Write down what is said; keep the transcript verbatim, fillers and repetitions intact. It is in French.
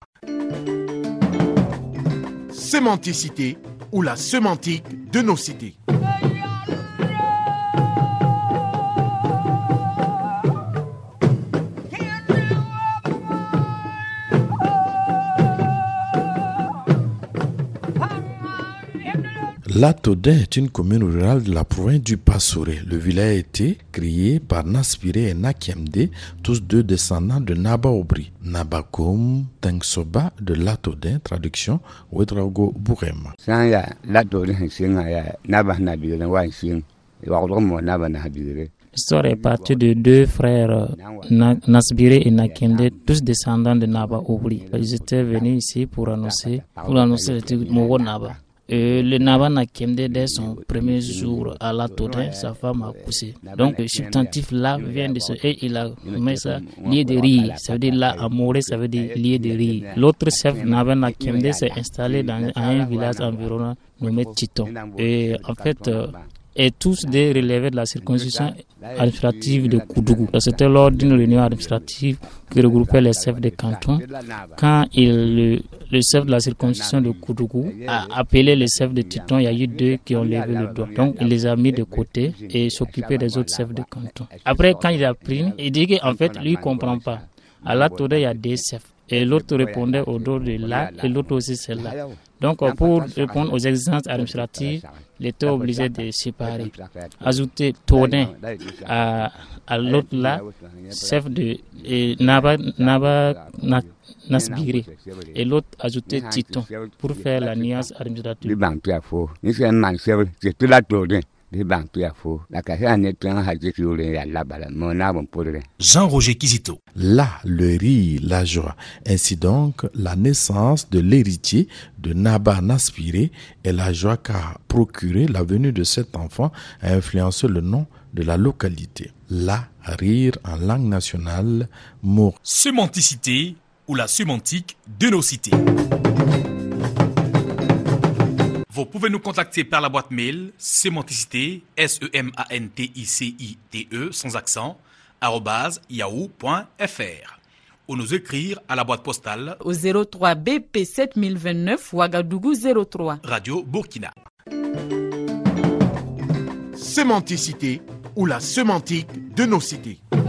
Sémanticité ou la sémantique de nos cités. Latodin est une commune rurale de la province du Passouré. Le village a été créé par Naspiré et Nakiemde, tous deux descendants de Naba Obri. Nabakoum Tengsoba de Latodin, traduction Ouedraogo Bourema. L'histoire est partie de deux frères, Na- Nasbiré et Nakende, tous descendants de Naba Obri. Ils étaient venus ici pour annoncer, pour annoncer le Mogo Naba. Et le Naba Nakemde, dès son premier jour à la Todin, sa femme a poussé. Donc le substantif là vient de ce et il a mis ça lié de rire. Ça veut dire là, amoureux, ça veut dire lié de rire. L'autre chef Naba Nakemde s'est installé dans un village environnant nommé Titon. Et en fait, euh, et tous des relevés de la circonscription administrative de Koudougou. C'était lors d'une réunion administrative qui regroupait les chefs de canton. Quand il, le, le chef de la circonscription de Koudougou a appelé les chefs de Titon, il y a eu deux qui ont levé le doigt. Donc il les a mis de côté et s'occupait des autres chefs de canton. Après, quand il a pris, il dit qu'en fait, lui, il ne comprend pas. À la Toda, il y a des chefs. Et l'autre répondait au dos de là, et l'autre aussi celle-là. Donc, pour répondre aux exigences administratives, il était obligé de séparer. Ajouter Todin à, à l'autre là, chef de et Naba, Naba na, Nasbiré, et l'autre ajouter Titon pour faire la nuance administrative. Jean-Roger Kizito. Là, le riz, la joie. Ainsi donc, la naissance de l'héritier de Naba Naspiré et la joie qu'a procuré la venue de cet enfant a influencé le nom de la localité. Là, rire en langue nationale, mot. Sémanticité ou la sémantique de nos cités. Vous pouvez nous contacter par la boîte mail sémanticité, S E M A N T I C I T E, sans accent, arobase yahoo point f r. Ou nous écrire à la boîte postale au zéro trois B P sept mille vingt-neuf, Ouagadougou zéro trois. Radio Burkina. Sémanticité ou la sémantique de nos cités.